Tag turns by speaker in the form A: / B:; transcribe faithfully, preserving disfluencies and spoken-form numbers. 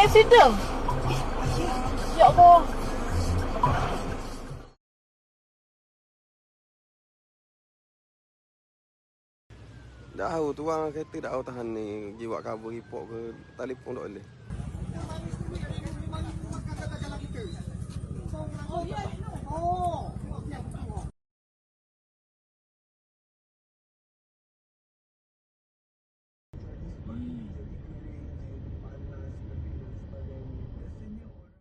A: accident. Ya Allah.
B: Dah tahu tu orang kereta dah tahu tahan ni jiwa cover report ke telefon tak boleh.
A: Oh, ya, oh.